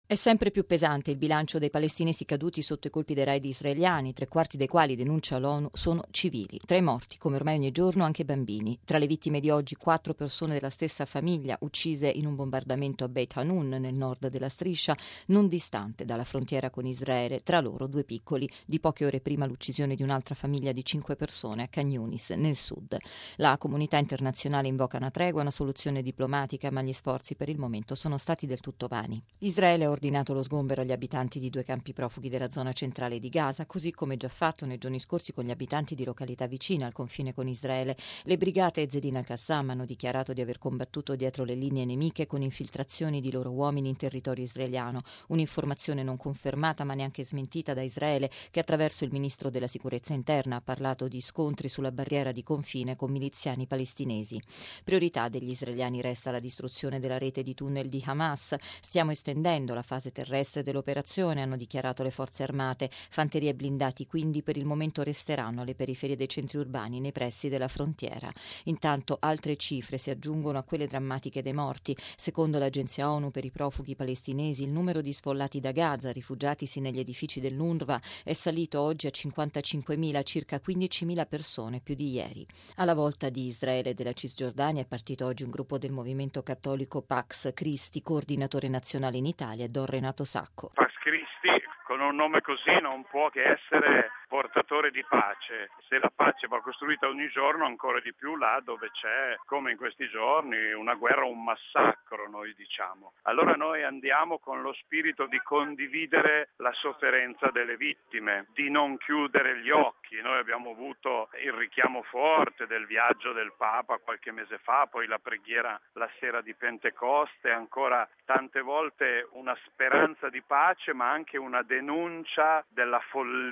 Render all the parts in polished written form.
È sempre più pesante il bilancio dei palestinesi caduti sotto i colpi dei raid israeliani, 3/4 dei quali, denuncia l'ONU, sono civili. Tra i morti, come ormai ogni giorno, anche bambini. Tra le vittime di oggi, 4 persone della stessa famiglia, uccise in un bombardamento a Beit Hanun, nel nord della striscia, non distante dalla frontiera con Israele. Tra loro 2 piccoli, di poche ore prima l'uccisione di un'altra famiglia di 5 persone a Khan Yunis, nel sud. La comunità internazionale invoca una tregua, una soluzione diplomatica, ma gli sforzi per il momento sono stati del tutto vani. Israele ha ordinato lo sgombero agli abitanti di 2 campi profughi della zona centrale di Gaza, così come già fatto nei giorni scorsi con gli abitanti di località vicine al confine con Israele. Le brigate Zedin al-Qassam hanno dichiarato di aver combattuto dietro le linee nemiche con infiltrazioni di loro uomini in territorio israeliano, un'informazione non confermata ma neanche smentita da Israele, che attraverso il ministro della sicurezza interna ha parlato di scontri sulla barriera di confine con miliziani palestinesi. Priorità degli israeliani resta la distruzione della rete di tunnel di Hamas. Stiamo estendendo la fase terrestre dell'operazione, hanno dichiarato le forze armate. Fanterie e blindati quindi per il momento resteranno alle periferie dei centri urbani nei pressi della frontiera. Intanto altre cifre si aggiungono a quelle drammatiche dei morti. Secondo l'agenzia ONU per i profughi palestinesi, il numero di sfollati da Gaza, rifugiatisi negli edifici dell'UNRWA, è salito oggi a 55.000, circa 15.000 persone più di ieri. Alla volta di Israele e della Cisgiordania è partito oggi un gruppo del movimento cattolico Pax Christi, coordinatore nazionale in Italia, Don Renato Sacco. Pax Christi, con un nome così, non può che essere portatore di pace. Se la pace va costruita ogni giorno, ancora di più là dove c'è, come in questi giorni, una guerra, un massacro, noi diciamo. Allora noi andiamo con lo spirito di condividere la sofferenza delle vittime, di non chiudere gli occhi. Noi abbiamo avuto il richiamo forte del viaggio del Papa qualche mese fa, poi la preghiera la sera di Pentecoste, ancora tante volte una speranza di pace, ma anche una denuncia della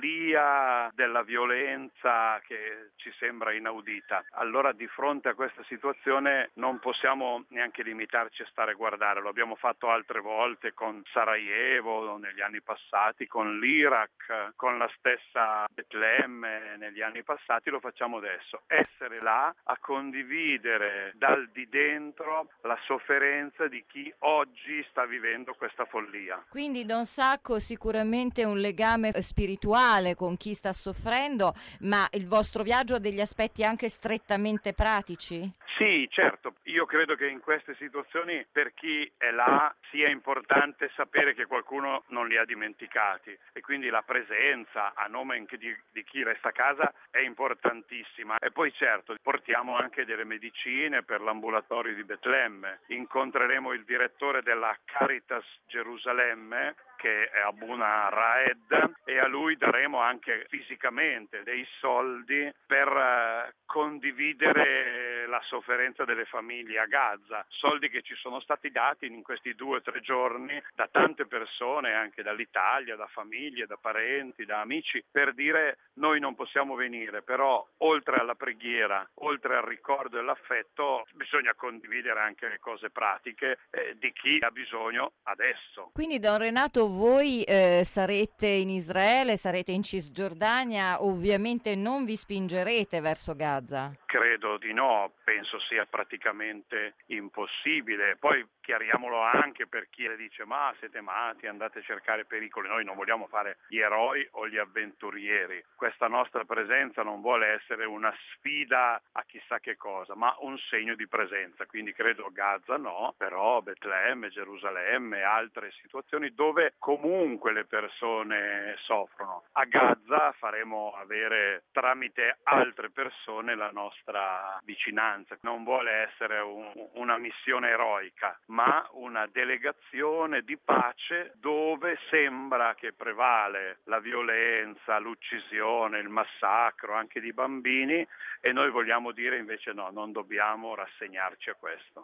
follia, della violenza che ci sembra inaudita. Allora di fronte a questa situazione non possiamo neanche limitarci a stare a guardare, lo abbiamo fatto altre volte con Sarajevo negli anni passati, con l'Iraq, con la stessa Betlemme negli anni passati, lo facciamo adesso. Essere là a condividere dal di dentro la sofferenza di chi oggi sta vivendo questa follia. Quindi Don Sacco, sicuramente un legame spirituale con chi sta soffrendo, ma il vostro viaggio ha degli aspetti anche strettamente pratici? Sì, certo. Io credo che in queste situazioni per chi è là sia importante sapere che qualcuno non li ha dimenticati e quindi la presenza a nome anche di chi resta a casa è importantissima. E poi certo portiamo anche delle medicine per l'ambulatorio di Betlemme. Incontreremo il direttore della Caritas Gerusalemme, che è Abuna Raed, e a lui daremo anche fisicamente dei soldi per condividere la sofferenza delle famiglie a Gaza, soldi che ci sono stati dati in questi 2 o 3 giorni da tante persone, anche dall'Italia, da famiglie, da parenti, da amici, per dire noi non possiamo venire, però oltre alla preghiera, oltre al ricordo e l'affetto, bisogna condividere anche le cose pratiche di chi ha bisogno adesso. Quindi Don Renato, voi sarete in Israele, sarete in Cisgiordania, ovviamente non vi spingerete verso Gaza? Credo di no, penso sia praticamente impossibile. Poi chiariamolo anche per chi le dice ma siete matti, andate a cercare pericoli. Noi non vogliamo fare gli eroi o gli avventurieri. Questa nostra presenza non vuole essere una sfida a chissà che cosa, ma un segno di presenza. Quindi credo Gaza no, però Betlemme, Gerusalemme, altre situazioni dove comunque le persone soffrono. A Gaza faremo avere tramite altre persone la nostra vicinanza. Non vuole essere una missione eroica, ma una delegazione di pace dove sembra che prevale la violenza, l'uccisione, il massacro anche di bambini, e noi vogliamo dire invece no, non dobbiamo rassegnarci a questo.